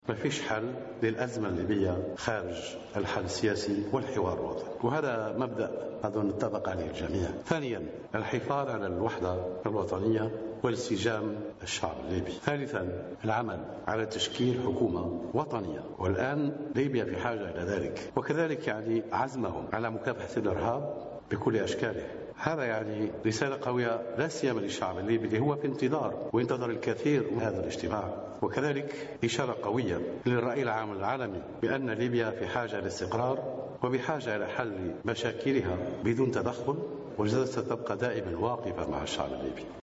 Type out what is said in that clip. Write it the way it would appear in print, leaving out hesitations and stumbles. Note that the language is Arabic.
ما فيش حل للأزمة الليبية خارج الحل السياسي والحوار الوطني، وهذا مبدأ أظن اتفق عليه الجميع. ثانيا، الحفاظ على الوحدة الوطنية وانسجام الشعب الليبي. ثالثا، العمل على تشكيل حكومة وطنية، والآن ليبيا في حاجة إلى ذلك، وكذلك عزمهم على مكافحة الإرهاب بكل أشكاله. هذا رسالة قوية لا سيما للشعب الليبي اللي هو في انتظار وينتظر الكثير من هذا الاجتماع، وكذلك إشارة قوية للرأي العام العالمي بأن ليبيا في حاجة لاستقرار وبحاجة إلى حل مشاكلها بدون تدخل، والجلسة تبقى دائما واقفة مع الشعب الليبي.